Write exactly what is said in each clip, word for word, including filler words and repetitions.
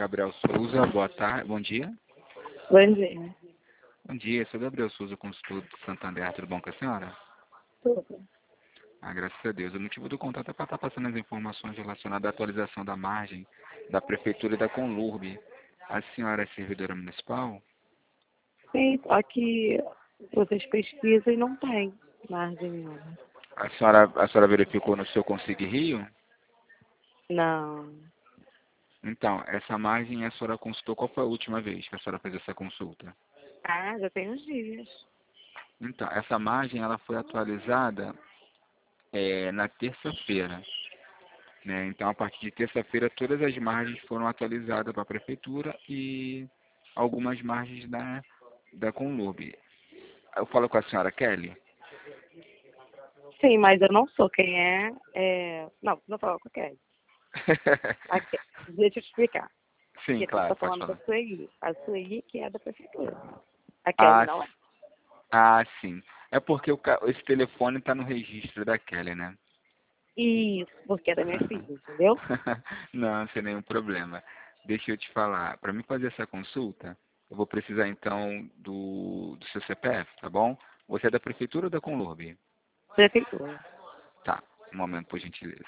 Gabriel Souza, boa tarde, bom dia. Bom dia. Bom dia, sou Gabriel Souza, consultor do Santander, tudo bom com a senhora? Tudo. Ah, graças a Deus. O motivo do contato é para estar passando as informações relacionadas à atualização da margem da Prefeitura e da Conlurb. A senhora é servidora municipal? Sim, só que vocês pesquisam e não tem margem nenhuma. A senhora, a senhora verificou no seu Consigue Rio? Não. Então, essa margem a senhora consultou, qual foi a última vez que a senhora fez essa consulta? Ah, já tem uns dias. Então, essa margem ela foi atualizada é, na terça-feira. Né? Então, a partir de terça-feira, todas as margens foram atualizadas para a Prefeitura e algumas margens da, da Conlurb. Eu falo com a senhora Kelly? Sim, mas eu não sou quem é. é... Não, não falo com a Kelly. A Ke- Deixa eu te explicar. Sim, Porque você claro, está pode falando da falar. Sueli. A Sueli que é da Prefeitura. A Kelly Ah, não é. ah, sim. É porque o, ca- esse telefone está no registro da Kelly, né? Isso, porque é da minha filha, entendeu? Não, sem nenhum problema. Deixa eu te falar. Para mim fazer essa consulta, eu vou precisar então do, do seu C P F, tá bom? Você é da Prefeitura ou da Conlurb? Prefeitura. Tá, um momento, por gentileza.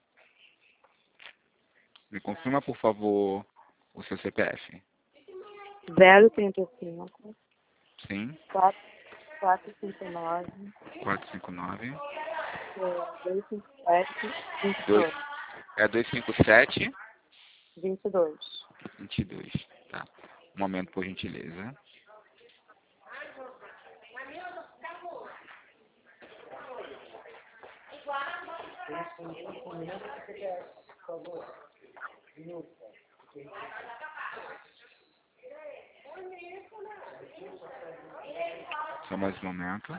Me confirma, por favor, o seu C P F. zero trinta e cinco, Sim, quatro quatro cinco nove, quatrocentos e cinquenta e nove. dois cinco sete, vinte e Dois, dois. é duzentos e cinquenta e sete, vinte e dois. vinte e dois. Tá. Um momento, por gentileza. Só mais um momento.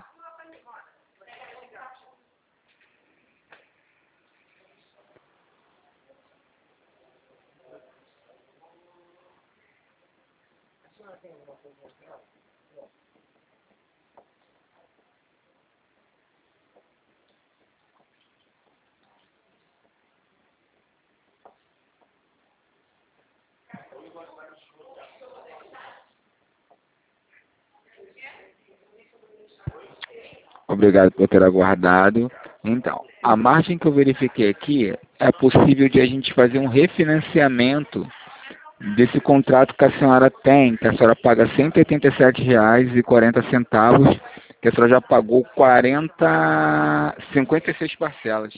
Obrigado por ter aguardado. Então, a margem que eu verifiquei aqui, é possível de a gente fazer um refinanciamento desse contrato que a senhora tem, que a senhora paga cento e oitenta e sete reais e quarenta centavos, que a senhora já pagou quarenta, cinquenta e seis parcelas.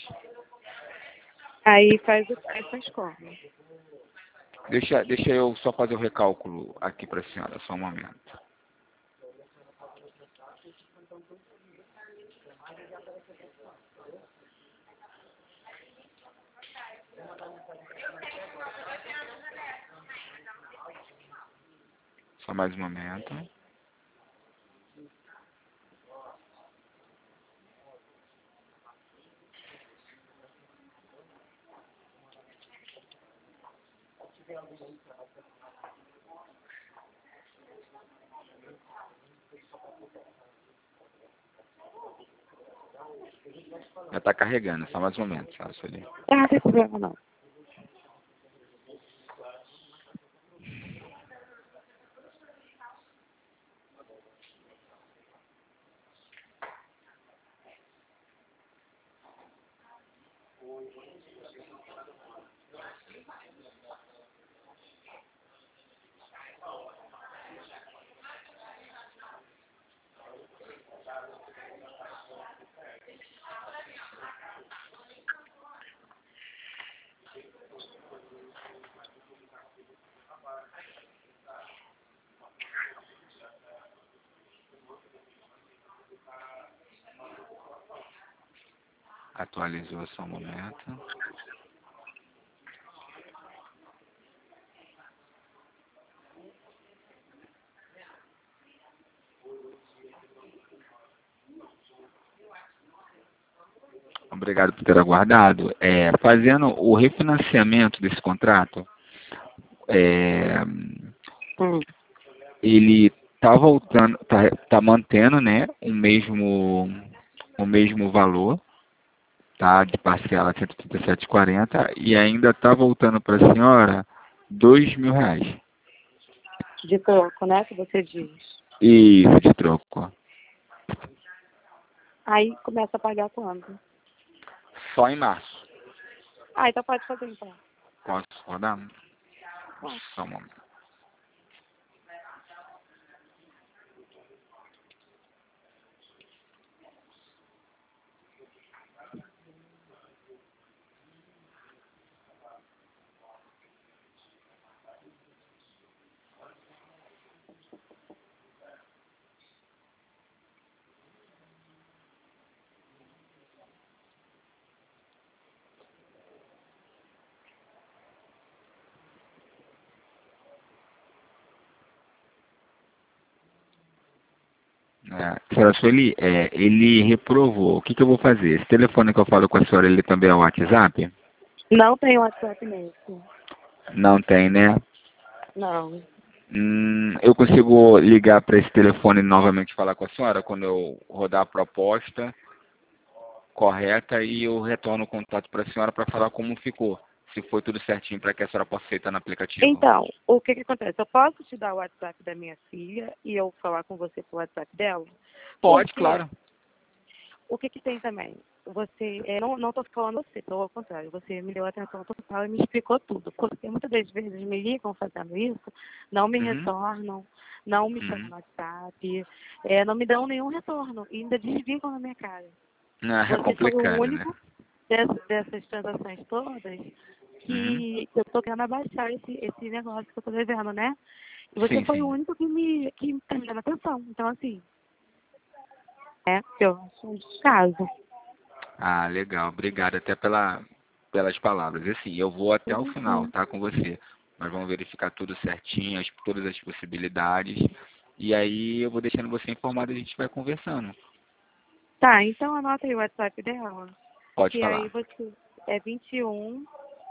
Aí faz, o- aí faz como? Deixa, deixa eu só fazer o recálculo aqui para a senhora, só um momento. Só mais um momento. Já está carregando, só mais um momento, tá, Sueli? Ah, não tem problema não. Atualizou só um momento. Obrigado por ter aguardado. É, fazendo o refinanciamento desse contrato, é, Hum. ele está voltando, tá, tá mantendo, né, o mesmo, o mesmo valor, tá, de parcela cento e trinta e sete e quarenta e ainda está voltando para a senhora Dois mil reais. De troco, né? Que você diz. Isso, de troco. Aí começa a pagar quando? Só em março. Ah, então pode fazer então. Posso rodar? Pode. Só um momento. É, senhora Sueli, é, ele reprovou. O que, que eu vou fazer? Esse telefone que eu falo com a senhora, ele também é o WhatsApp? Não tem WhatsApp nesse. Não tem, né? Não. Hum, eu consigo ligar para esse telefone novamente e falar com a senhora quando eu rodar a proposta correta e eu retorno o contato para a senhora para falar como ficou. Se foi tudo certinho para que a senhora possa aceitar no aplicativo. Então, o que que acontece? Eu posso te dar o WhatsApp da minha filha e eu falar com você pelo WhatsApp dela? Pode, Porque claro. o que que tem também? Você, é, não, não tô falando você, pelo contrário, você me deu atenção total e me explicou tudo. Porque muitas das vezes me ligam fazendo isso, não me Uhum. retornam, não me chamam Uhum. no WhatsApp, é, não me dão nenhum retorno e ainda desligam na minha cara. Ah, é Você foi o complicado, né? único dessas, dessas transações todas Uhum. que eu tô querendo abaixar esse, esse negócio que eu tô devendo, né? E você Sim, foi o sim. único que me, que tá me dando atenção. Então, assim, é, eu acho um descaso. Ah, legal. Obrigado até pela, pelas palavras. E assim, eu vou até o final, Uhum. tá, com você. Nós vamos verificar tudo certinho, as, todas as possibilidades. E aí eu vou deixando você informado e a gente vai conversando. Tá, então anota aí o WhatsApp dela. Pode Que aí falar. você é vinte e um,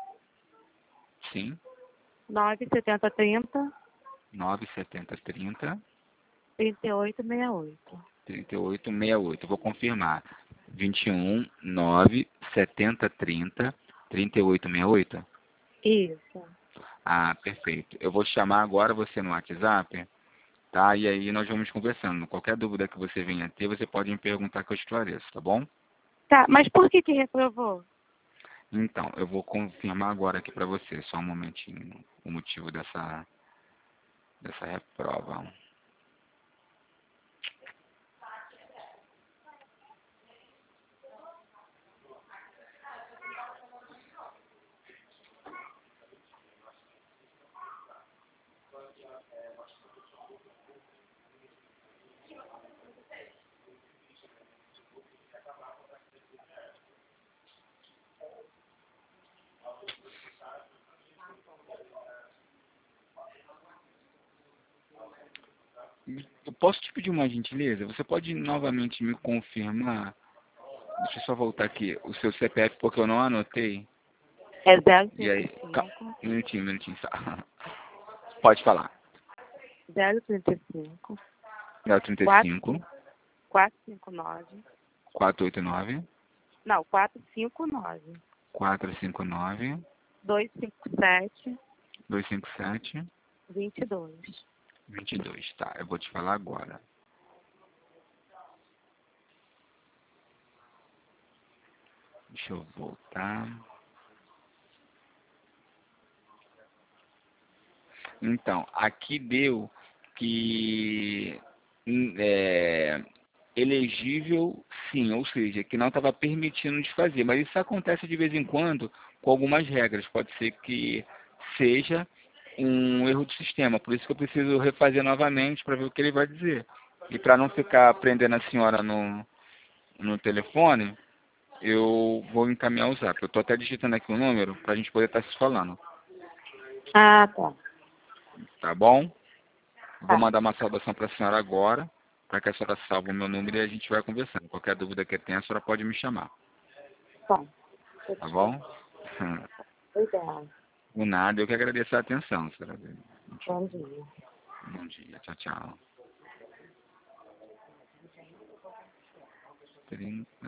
Sim. nove setenta trinta, nove setenta trinta, trinta e oito sessenta e oito. trinta e oito sessenta e oito. Eu vou confirmar. vinte e um, nove setenta trinta, trinta e oito sessenta e oito? Isso. Ah, perfeito. Eu vou chamar agora você no WhatsApp. Tá? E aí nós vamos conversando. Qualquer dúvida que você venha ter, você pode me perguntar que eu esclareço, tá bom? Tá, mas por que que reprovou? Então, eu vou confirmar agora aqui para você, só um momentinho, o motivo dessa, dessa reprova. Eu posso te pedir uma gentileza? Você pode novamente me confirmar? Deixa eu só voltar aqui, o seu C P F, porque eu não anotei. É zero E trinta aí, e calma, cinco, um minutinho, um minutinho só. Pode falar. zero trinta e cinco, É o trinta e quatro cinco, quatro cinco nove. quatrocentos e oitenta e nove, Não, quatro cinco nove, quatrocentos e cinquenta e nove, dois cinco sete, duzentos e cinquenta e sete, vinte e dois. vinte e dois. Tá, eu vou te falar agora. Deixa eu voltar. Então, aqui deu que hum, é, elegível sim, ou seja, que não estava permitindo de fazer. Mas isso acontece de vez em quando com algumas regras. Pode ser que seja um erro do sistema. Por isso que eu preciso refazer novamente para ver o que ele vai dizer. E para não ficar prendendo a senhora no, no telefone, eu vou encaminhar o zap. Eu estou até digitando aqui o número para a gente poder estar se falando. Ah, tá. Tá bom? Vou Tá. mandar uma saudação para a senhora agora, para que a senhora salve o meu número e a gente vai conversando. Qualquer dúvida que tenha, a senhora pode me chamar. Tá. Tá bom? Obrigada. Por nada, eu que agradeço a atenção, senhora. Bom dia. Bom dia. Tchau, tchau. trinta